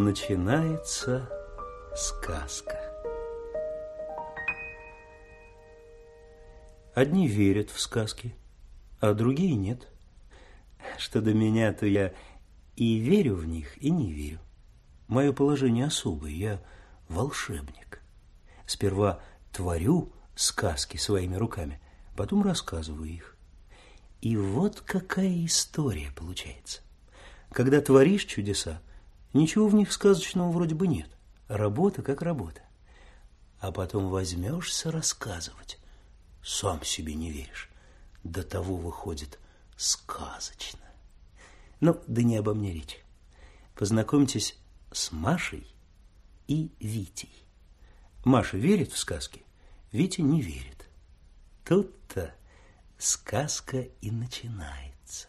начинается сказка. Одни верят в сказки, а другие нет. Что до меня, то я и верю в них, и не верю. Мое положение особое, я волшебник. Сперва творю сказки своими руками, потом рассказываю их. И вот какая история получается. Когда творишь чудеса, ничего в них сказочного вроде бы нет. Работа как работа. А потом возьмешься рассказывать. Сам себе не веришь. До того выходит сказочно. Ну, да не обо мне речь. Познакомьтесь с Машей и Витей. Маша верит в сказки, Витя не верит. Тут-то сказка и начинается.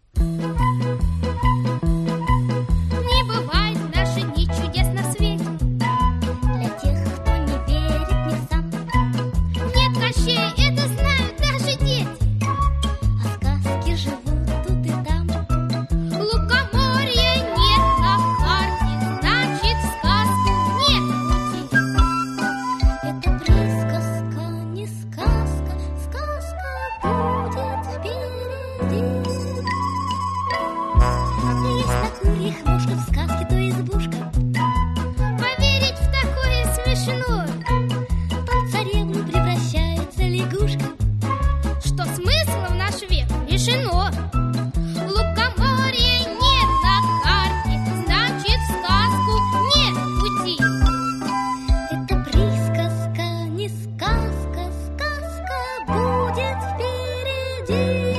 Не бывает в наши дни чудес на свете для тех, кто не верит ни сам. Нет Кощея, это знают даже дети, а сказки живут тут и там. Лукоморья нет на карте, значит, в сказку нет пути. Это присказка, не сказка, сказка будет впереди. Есть на курьих ножках в сказке то избушка. Поверить в такое смешно. Там в царевну превращается лягушка. Что смысла в наш век лишено. Лукоморья нет на карте, значит, в сказку нет пути. Это присказка, не сказка, сказка будет впереди.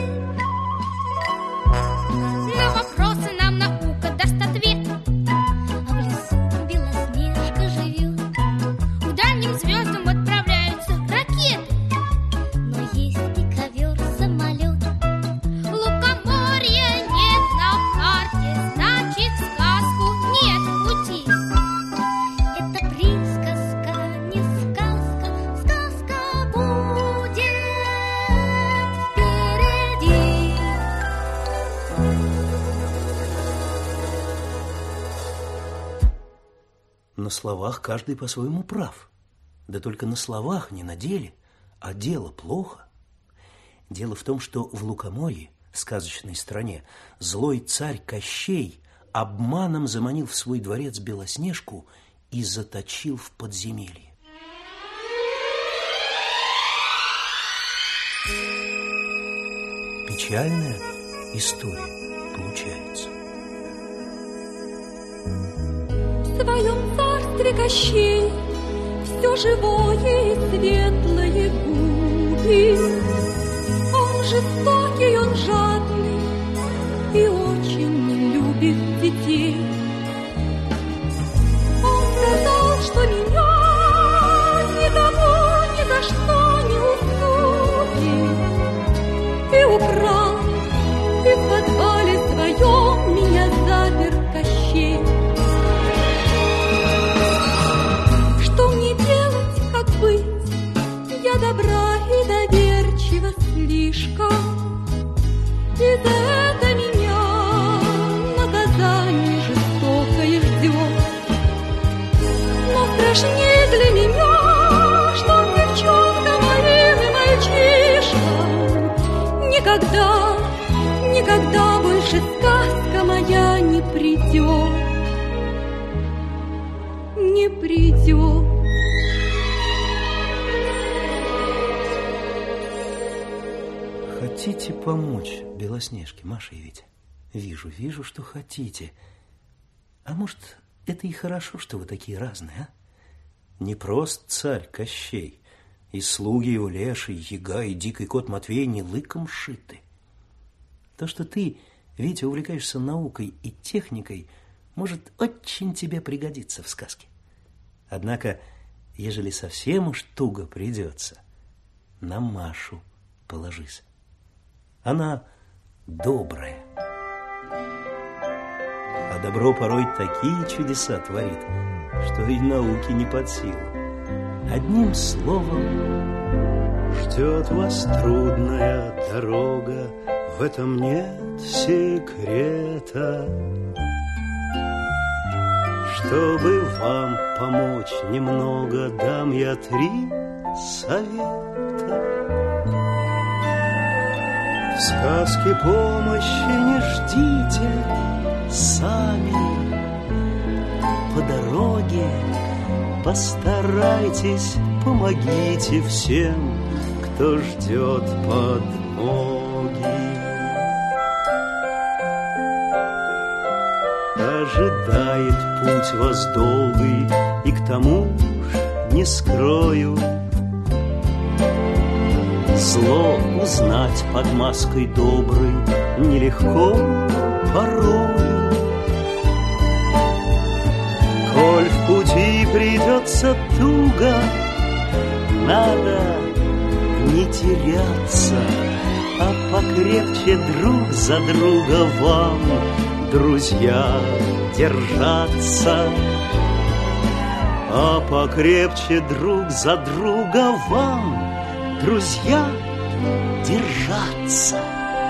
На вопросы нам наука даст ответ. А в лесу Белоснежка живет. К дальним звездам отправляются ракеты. Но есть и ковер-самолет. Лукоморья нет на карте, значит, в сказку нет пути. Это присказка, не сказка, сказка будет впереди. На словах каждый по-своему прав. Да только на словах, не на деле. А дело плохо. Дело в том, что в Лукоморье, сказочной стране, злой царь Кощей обманом заманил в свой дворец Белоснежку и заточил в подземелье. Печальная история получается. В своем царстве Кощей все живое и светлое губит. Он жестокий, он жадный и очень не любит детей. Он сказал, что меня никому ни за что не уступит, и украл, и в подвале своем меня запер Кощей. Что мне делать, как быть? Я добра и доверчива слишком, и за это меня наказание жестокое ждет. Но страшнее для меня, что девчонка моим и мальчишкам никогда, никогда больше сказка моя не придет, не придет. Хотите помочь Белоснежке, Маша и Витя? Вижу, что хотите. А может, это и хорошо, что вы такие разные, а? Не просто царь Кощей, и слуги его Леший, Яга и дикий кот Матвей не лыком шиты. То, что ты, Витя, увлекаешься наукой и техникой, может очень тебе пригодиться в сказке. Однако, ежели совсем уж туго придется, на Машу положись. Она добрая. А добро порой такие чудеса творит, что и науке не под силу. Одним словом, ждет вас трудная дорога, в этом нет секрета. Чтобы вам помочь немного, дам я 3 совета. В сказке помощи не ждите сами. По дороге постарайтесь, помогите всем, кто ждет подмоги. Ожидает путь вас долгий, и к тому ж не скрою, зло узнать под маской доброй нелегко порою. Коль в пути придется туго, надо не теряться, а покрепче друг за друга вам, друзья, держаться. А покрепче друг за друга вам, друзья, держаться.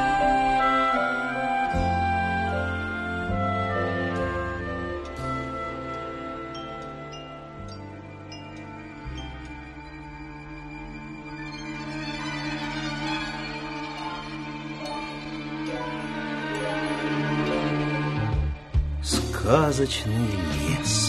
Сказочный лес.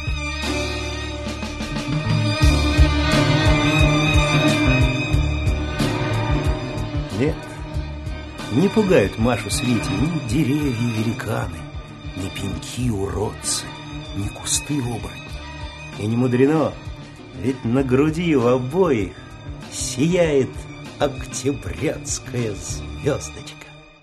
Нет, не пугают Машу с Витей ни деревья-великаны, ни пеньки-уродцы, ни кусты-оборотни. И не мудрено, ведь на груди у обоих сияет октябрятская звездочка.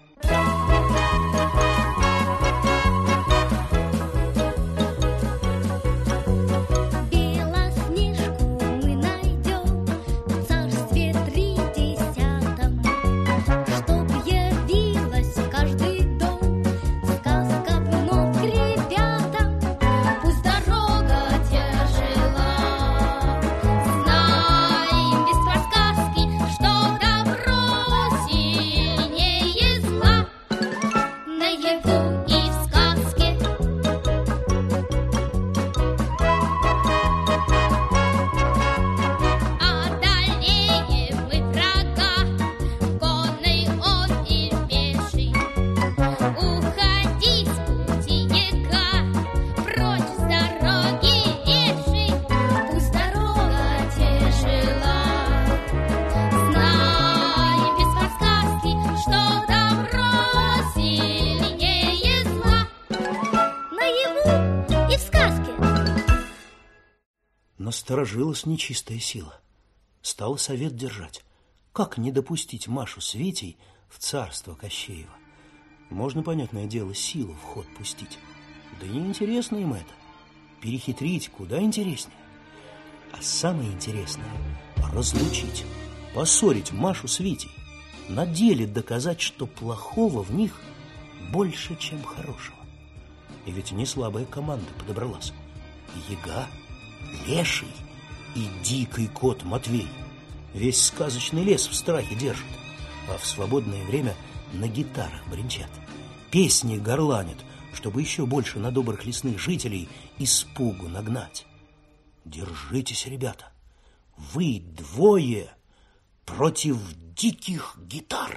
Насторожилась нечистая сила. Стала совет держать. Как не допустить Машу с Витей в царство Кощеева? Можно, понятное дело, силу в ход пустить. Да неинтересно им это. Перехитрить куда интереснее. А самое интересное — разлучить, поссорить Машу с Витей. На деле доказать, что плохого в них больше, чем хорошего. И ведь не слабая команда подобралась. Яга, Леший и дикий кот Матвей. Весь сказочный лес в страхе держат, а в свободное время на гитарах бренчат. Песни горланят, чтобы еще больше на добрых лесных жителей испугу нагнать. Держитесь, ребята, вы двое против диких гитар.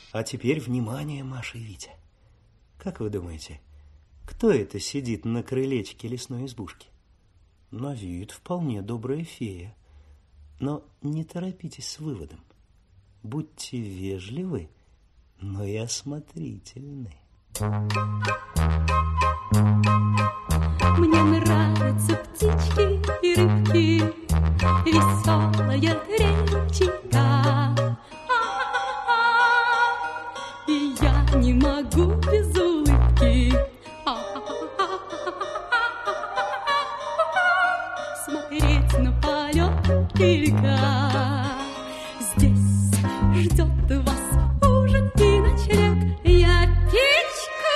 А теперь внимание, Маша и Витя. Как вы думаете, кто это сидит на крылечке лесной избушки? На вид вполне добрая фея. Но не торопитесь с выводом. Будьте вежливы, но и осмотрительны. Мне нравятся птички и рыбки, веселая речка. И я не могу без улыбки смотреть на полет берега. Здесь ждет вас ужин и ночлег. Я печку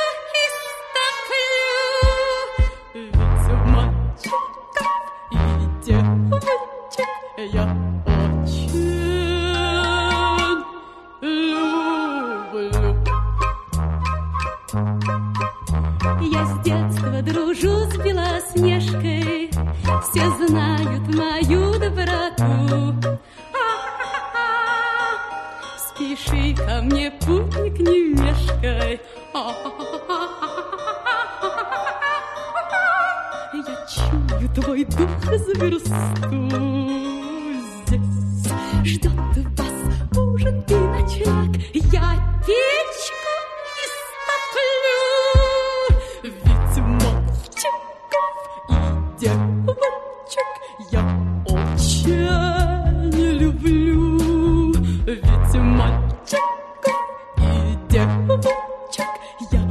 истоплю, ведь у мальчиков и девочек я очень люблю. Я с детства дружу с Белоснежкой, все знают мою доброту. Спеши ко мне, путник, не мешкай. Я чую твой дух за версту. Здесь ждет вас ужин и ночлег. Я печку истоплю, ведь мальчиков и девочек я очень люблю. Ведь мальчиков и девочек я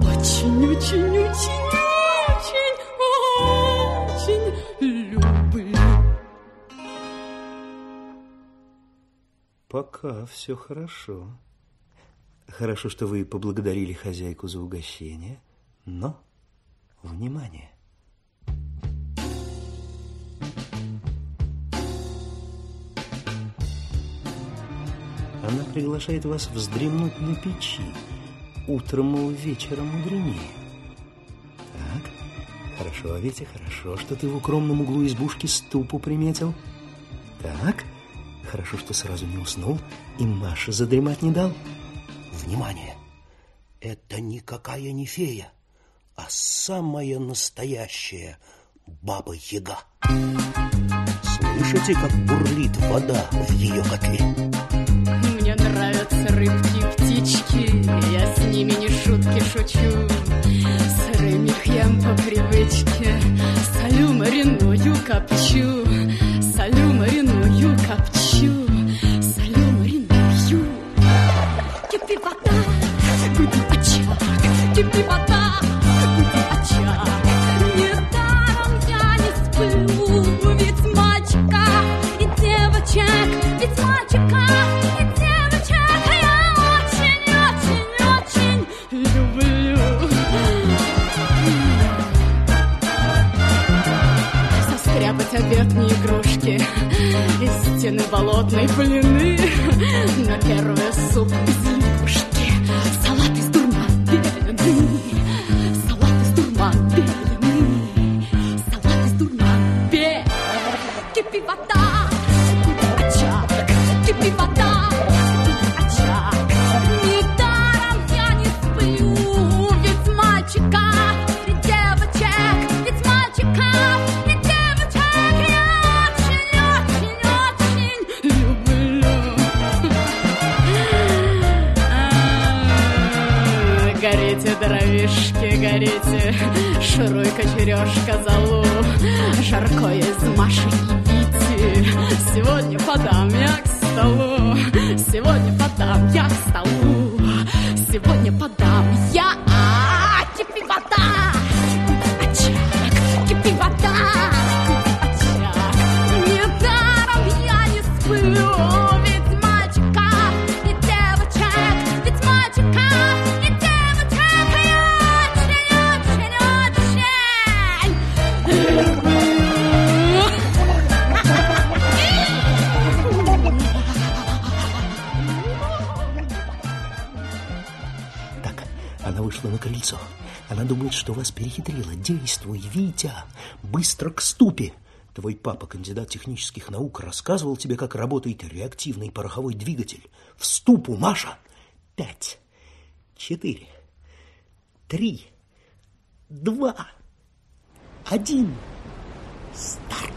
очень люблю. Пока все хорошо. Хорошо, что вы поблагодарили хозяйку за угощение, но внимание! Она приглашает вас вздремнуть на печи. Утром и вечером мудренее. Так, хорошо, Витя, хорошо, что ты в укромном углу избушки ступу приметил. Так, хорошо, что сразу не уснул и Маше задремать не дал. Внимание! Это никакая не фея, а самая настоящая Баба-Яга. Слышите, как бурлит вода в ее котле? Мне нравятся рыбки и птички, я с ними не шутки шучу. Сырым их ем по привычке, солю, мариную, копчу. Солю, мариную, копчу. Солю, мариную. Кипи вода, гуди очаг. Кипи вода, гуди очаг. Недаром я не сплю, ведь мальчика и девочек, ведь мальчика и девочек я очень люблю. Состряпать обед не игрушки, из стены болотной плены. На первый суп из лягушки, салат из дурман-белены. Салат из дурман-белены. Салат из дурман-белены. Кипи вода, гуди очаг. Кипи вода, гуди очаг. Недаром я не сплю, ведь мальчика и девочек, ведь мальчика и девочек я очень люблю. Горите, дровишки, горите, шуруй, кочерёшка, золу. Жарко из Маши и Вити, сегодня подам я к столу. Сегодня подам я к столу. Сегодня подам я. Кипи вода, гуди очаг. Кипи вода, гуди очаг. Недаром я не сплю, ведь мальчика и девочек, ведь мальчика и девочек я очень люблю. Так, она вышла на крыльцо. Она думает, что вас перехитрила. Действуй, Витя, быстро к ступе. Твой папа, кандидат технических наук, рассказывал тебе, как работает реактивный пороховой двигатель. В ступу, Маша! 5, 4, 3, 2, 1. Старт!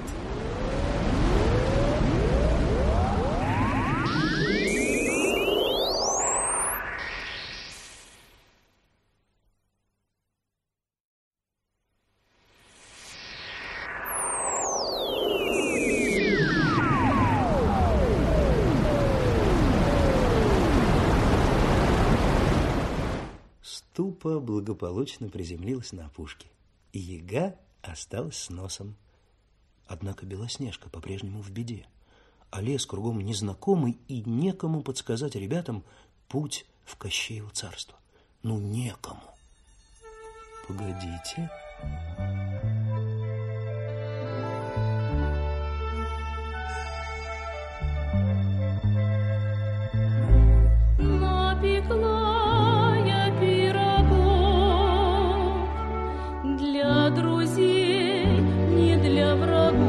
Ступа благополучно приземлилась на опушке, и яга осталась с носом. Однако Белоснежка по-прежнему в беде, а лес кругом незнакомый, и некому подсказать ребятам путь в Кощеево царство. Ну, некому. Погодите. Напекла я пирогов для друзей, не для врагов,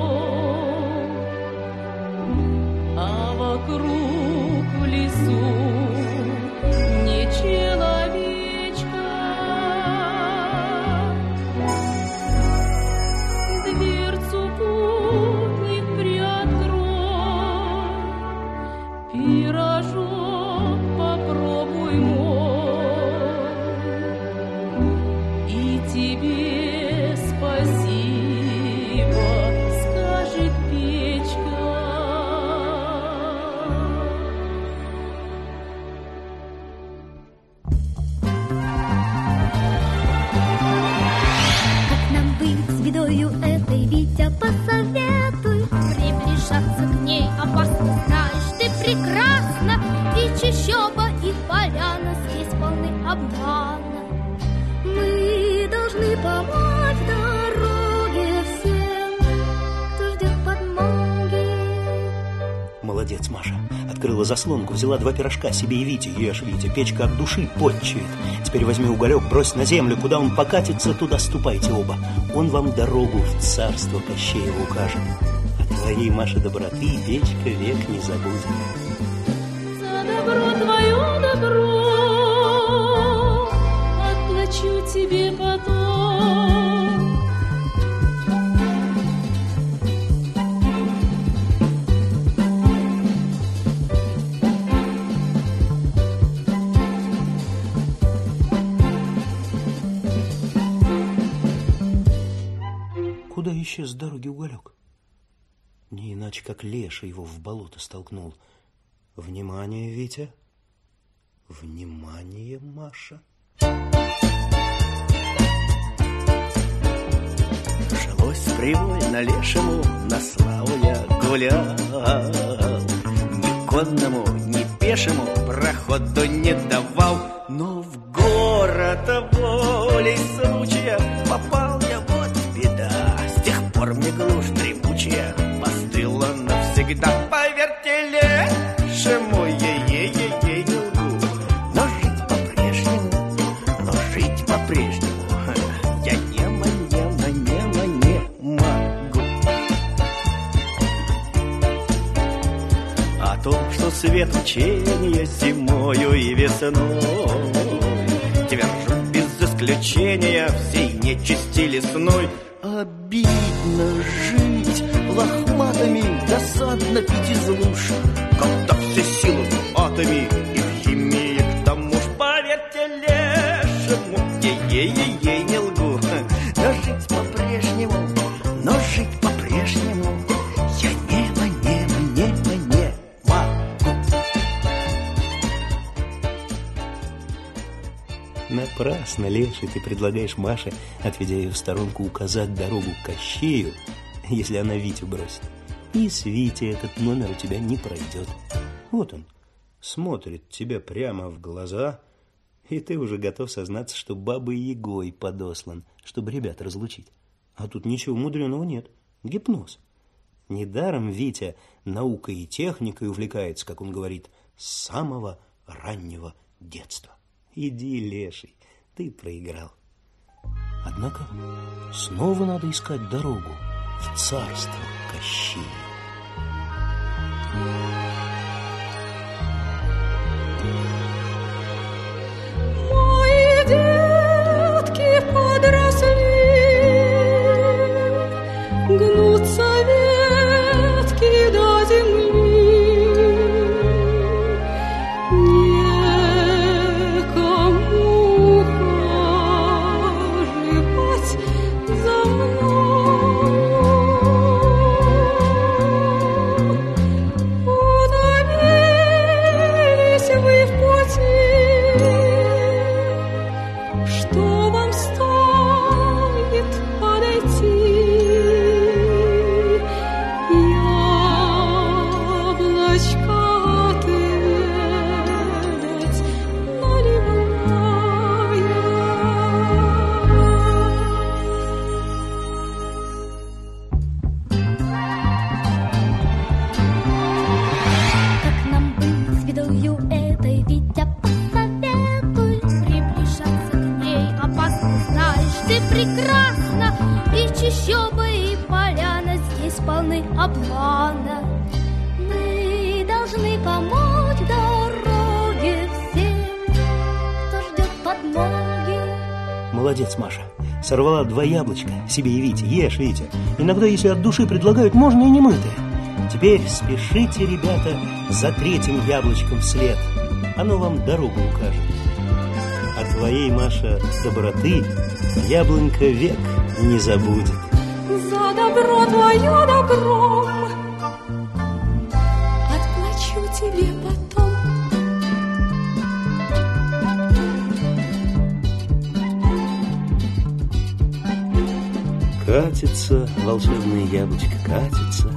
а вокруг в лесу не человечка. Дверцу путник приоткрой, пирожок попробуй мой, и тебе спасибо скажет печка. Как нам быть с бедою этой, Витя, посоветуй. Приближаться к ней опасно, знаешь ты прекрасно. И чащоба, и поляна здесь полны обмана. Мы должны помочь дороге всем, кто ждет подмоги. Молодец, Маша. Открыла заслонку, взяла 2 пирожка себе и Вите. Ешь, Витя, печка от души потчует. Теперь возьми уголек, брось на землю. Куда он покатится, туда ступайте оба. Он вам дорогу в царство Кощеево укажет. А твоей, Маша, доброты печка век не забудет. За добро твое добро отплачу тебе потом. Куда исчез с дороги уголек? Не иначе, как Леша его в болото столкнул. Внимание, Витя. Внимание, Маша. Жилось привольно Лешему, на славу я гулял. Ни конному, ни пешему проходу не давал. Но в город волей случая попал я, вот беда. С тех пор мне глушь дремучая постыла навсегда. Поверьте, Лешему ей не лгу, но жить по-прежнему я не могу. О том, что свет учения зимою и весной твержу без исключения всей нечисти лесной. Обидно жить лохматами, досадно пить из луж, когда все силы в атоме и в химии к тому ж. Поверьте Лешему, ей не лгу, но жить по-прежнему я не могу. Напрасно, Леша, ты предлагаешь Маше, отведя ее в сторонку, указать дорогу к Кощею, если она Витю бросит. И с Витей этот номер у тебя не пройдет. Вот он, смотрит тебе прямо в глаза, и ты уже готов сознаться, что бабой Ягой подослан, чтобы ребят разлучить. А тут ничего мудреного нет. Гипноз. Недаром Витя наукой и техникой увлекается, как он говорит, с самого раннего детства. Иди, Леший, ты проиграл. Однако снова надо искать дорогу в царство Кощея. Молодец, Маша. Сорвала 2 яблочка себе и Вите. Ешь, Витя. Иногда, если от души предлагают, можно и не мытое. Теперь спешите, ребята, за 3-м яблочком вслед. Оно вам дорогу укажет. А твоей, Маша, доброты яблонька век не забудет. За добро твое добром отплачу тебе потом. Катится волшебное яблочко, катится.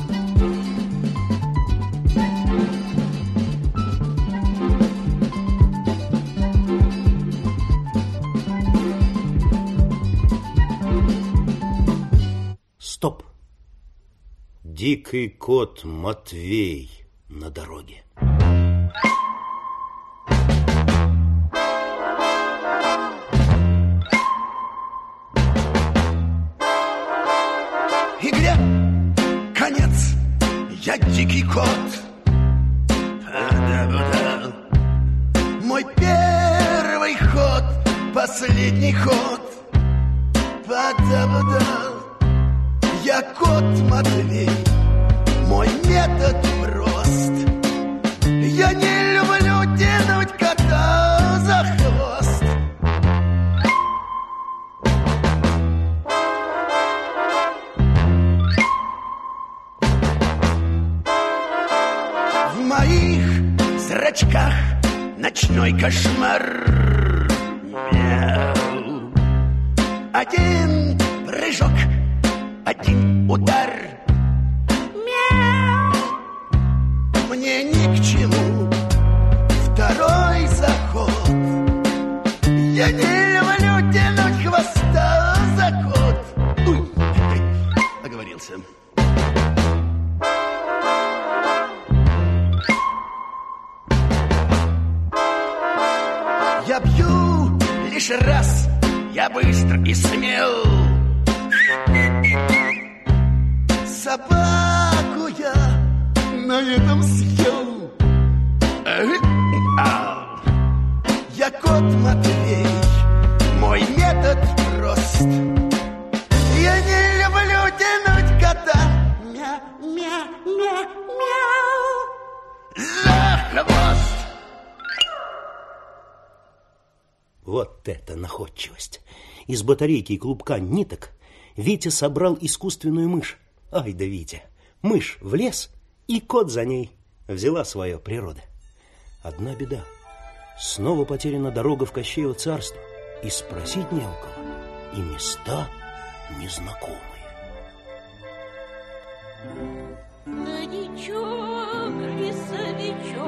Стоп! Дикий кот Матвей на дороге. Игре конец, я дикий кот. Да-да-да. Мой первый ход, последний ход. Да-да-да. Я кот Матвей, мой метод прост. Я не люблю тянуть кота за хвост. В моих зрачках ночной кошмар. Мяу. Один прыжок, один удар. Мяу. Мне ни к чему второй заход. Я не люблю тянуть хвоста за кот. Уй, оговорился. Я бью лишь раз, я быстр и смел. Собаку я на этом съел. Я кот Матвей, мой метод прост. Я не люблю тянуть кота. Мя-мя-мя-мяу за хвост. Вот это находчивость! Из батарейки и клубка ниток Витя собрал искусственную мышь. Ай да Витя! Мышь в лес, и кот за ней. Взяла свое природа. Одна беда. Снова потеряна дорога в Кощеево царство. И спросить не у кого. И места незнакомые. Старичок, лесовичок,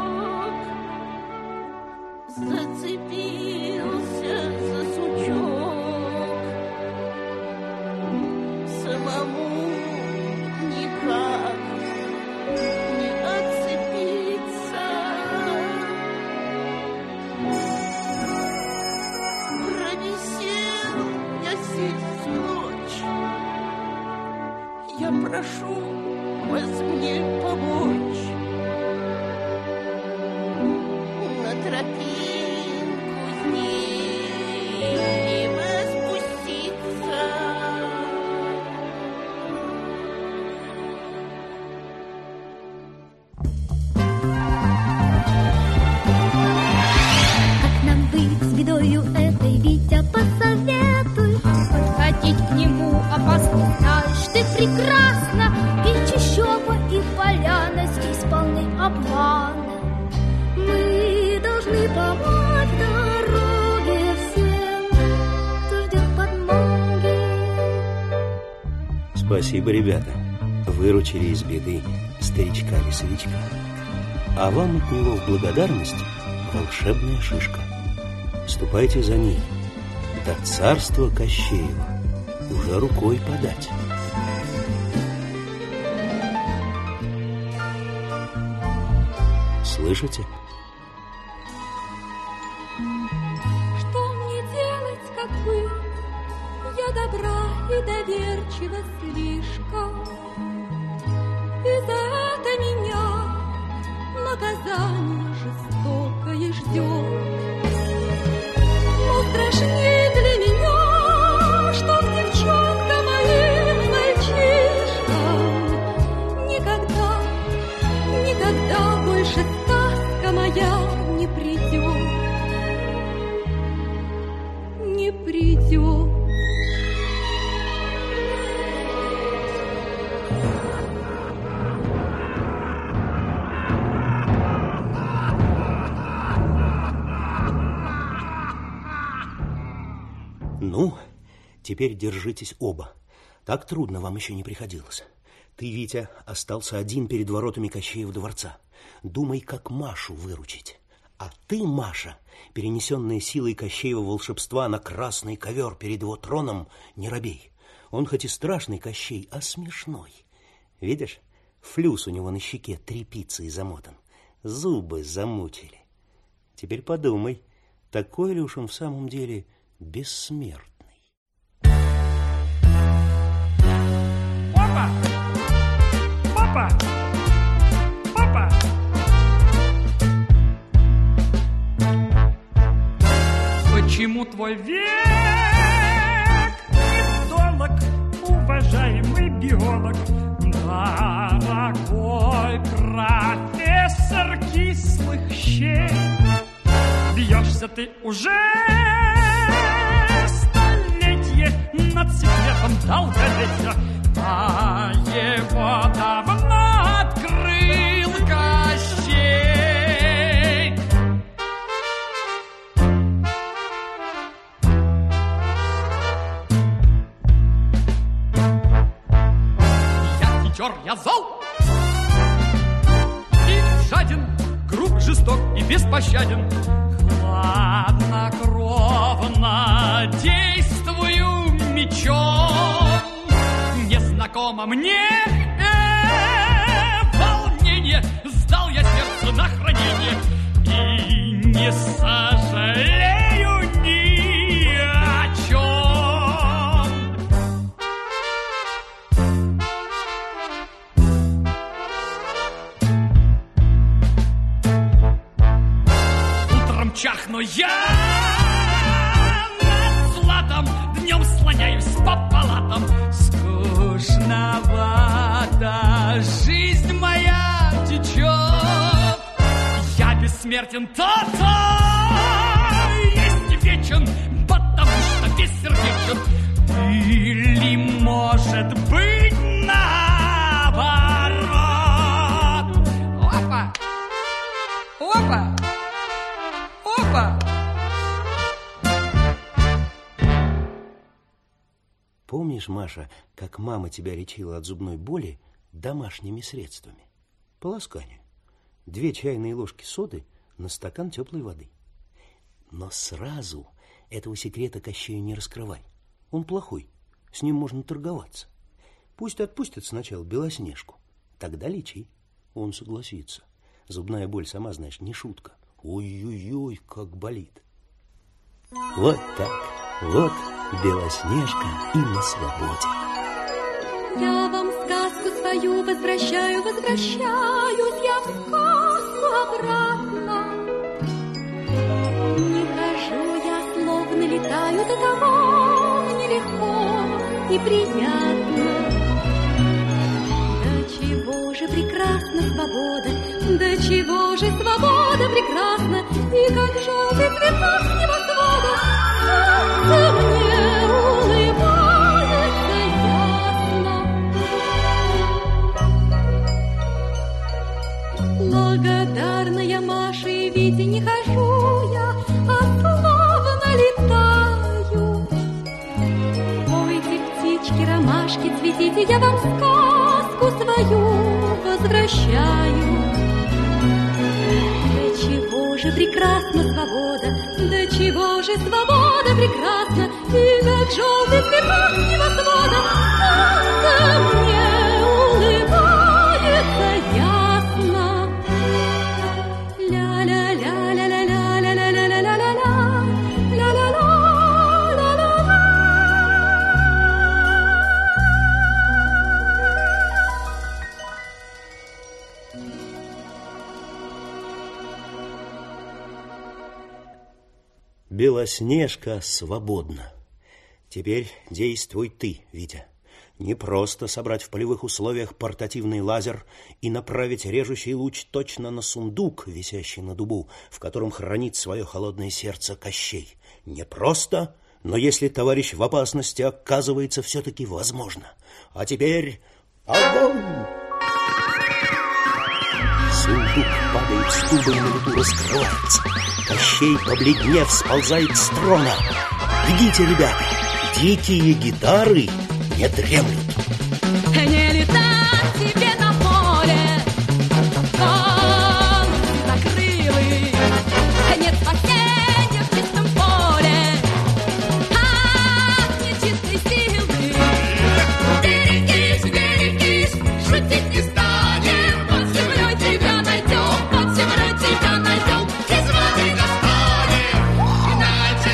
зацепился за сучок. Самому никак не отцепиться. Провисел я здесь ночь. Я прошу вас мне помочь. На тропинку с неба спуститься. Как нам быть с бедою этой, Витя, посоветуй. Подходить к нему опасно, знаешь ты прекрасно. И чащоба, и поляна здесь полны обмана. Мы должны помочь дороге всем, кто ждет подмоги. Спасибо, ребята. Выручили из беды старичка-лесовичка. А вам от него в благодарность волшебная шишка. Ступайте за ней. До царства Кощеева уже рукой подать. Слышите? Что мне делать, как вы? Я добра и доверчива слишком. И за это меня наказание жестокое ждет. Но страшнее для меня Ну, теперь держитесь оба. Так трудно вам еще не приходилось. Ты, Витя, остался один перед воротами Кощеева дворца. Думай, как Машу выручить. А ты, Маша, перенесенная силой Кощеева волшебства на красный ковер перед его троном, не робей. Он хоть и страшный Кощей, а смешной. Видишь, флюс у него на щеке тряпицей замотан. Зубы замучили. Теперь подумай, такой ли уж он в самом деле бессмертный? Папа! Папа! Папа! Почему твой век недолог, уважаемый биолог? Дорогой профессор кислых щей, бьешься ты уже столетие над секретом долголетия, а его давно открыл Кощей. Я зол и жаден, груб, жесток и беспощаден. Хладнокровно действую мечом. Незнакомо мне волнение, сдал я сердце на хранение и не сожалею ни о чем. Чахну я над златом, днем слоняюсь по палатам. Скучновато жизнь моя течет. Я бессмертен, то-то есть вечен, потому что бессердечен. Или, может быть, наоборот. Опа! Опа! Помнишь, Маша, как мама тебя лечила от зубной боли домашними средствами? Полосканию. 2 чайные ложки соды на стакан теплой воды. Но сразу этого секрета Кощею не раскрывай. Он плохой, с ним можно торговаться. Пусть отпустят сначала Белоснежку, тогда лечи. Он согласится. Зубная боль, сама знаешь, не шутка. Ой-ой-ой, как болит. Вот так, вот Белоснежка и на свободе. Я вам сказку свою возвращаю, возвращаюсь я в сказку обратно. Не хожу я, словно летаю, до того нелегко и приятно. До чего же прекрасна свобода, до чего же свобода прекрасна, и как желтый цветок с небосвода солнце мне улыбается ясно. Благодарная Маше и Вите не хожу я, а словно летаю. Пойте, птички, ромашки, цветите, я вам сказку свою возвращаю. До чего же прекрасна свобода, до чего же свобода прекрасна, и как желтый цветок небосвода солнце мне улыбается ясно. Белоснежка свободна. Теперь действуй ты, Витя. Не просто собрать в полевых условиях портативный лазер и направить режущий луч точно на сундук, висящий на дубу, в котором хранит свое холодное сердце Кощей. Не просто, но если товарищ в опасности, оказывается все-таки возможно. А теперь огонь! Сундук падает с дуба и на лету раскрывается. Кощей, побледнев, сползает с трона. Бегите, ребята, дикие гитары не дремлют. Не летать тебе на поле, голубь закрылый. Нет спасения в чистом поле от нечистой силы. Берегись, берегись, шутить не станем. Под землей тебя найдем, под землей тебя найдем. Из воды достанем, иначе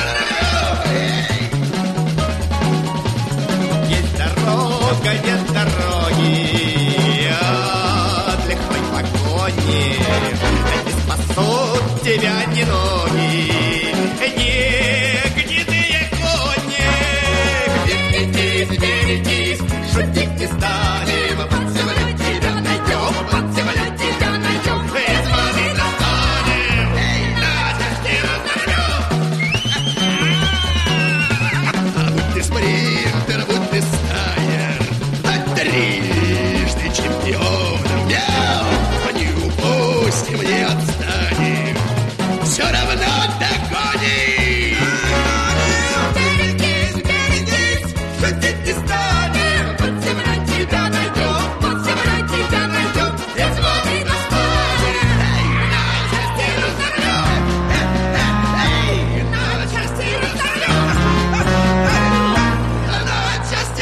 Есть дорога, нет дороги от лихой погони. Не спасут тебя ни ноги, ни гнедые кони. Берегись, берегись, шутить не станем. Под землей тебя найдем, под землей тебя найдем. Из воды достанем, иначе разорвем. Будь ты спринтер, будь ты стайер, а трижды чемпионом, не упустим, не отстанем, все равно догоним. Берегись, берегись, шутить не станем. Под землей тебя найдем, под землей тебя найдем. Из воды достанем, на части разорвем. На части разорвем. На части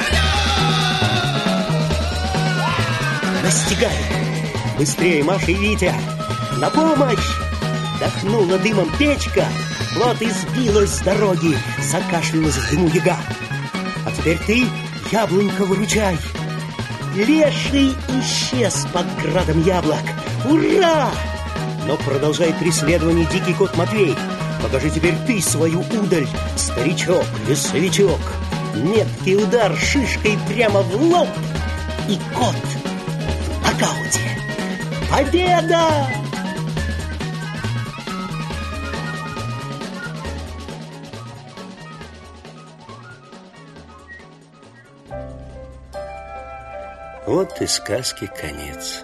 разорвем. Настигаем! Быстрее, Маша и Витя! На помощь! Дохнула дымом печка, вот и сбилась с дороги, закашлялась в дыму яга. А теперь ты, яблонька, выручай! Леший исчез под градом яблок. Ура! Но продолжает преследование дикий кот Матвей. Покажи теперь ты свою удаль, старичок, лесовичок. Меткий удар шишкой прямо в лоб, и кот в нокауте. Победа! Вот и сказки конец.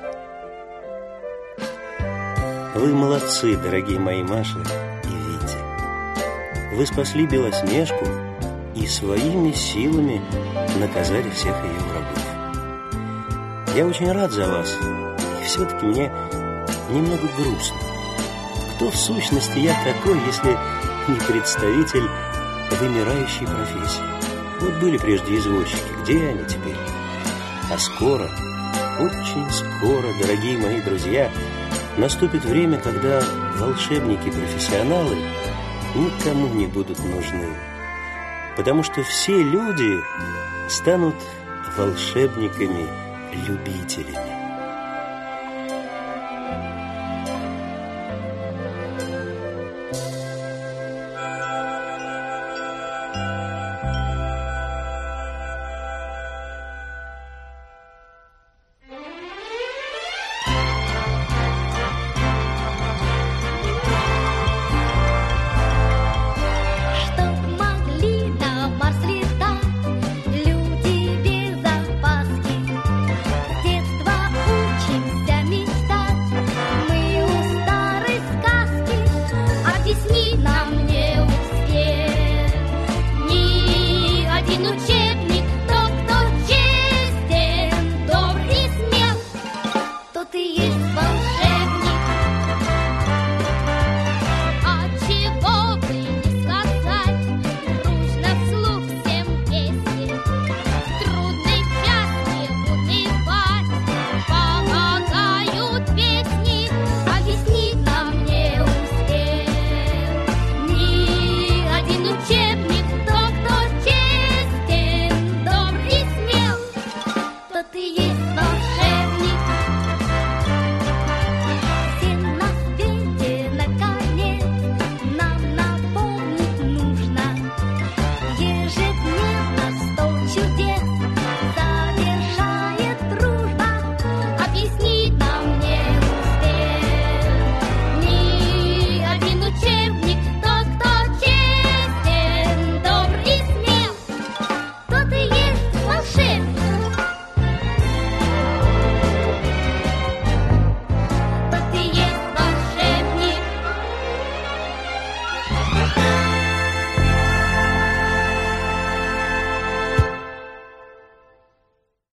Вы молодцы, дорогие мои Маша и Витя. Вы спасли Белоснежку и своими силами наказали всех ее врагов. Я очень рад за вас, и все-таки мне немного грустно. Кто в сущности я такой, если не представитель вымирающей профессии? Вот были прежде извозчики, где они теперь? А скоро, очень скоро, дорогие мои друзья, наступит время, когда волшебники-профессионалы никому не будут нужны, потому что все люди станут волшебниками-любителями.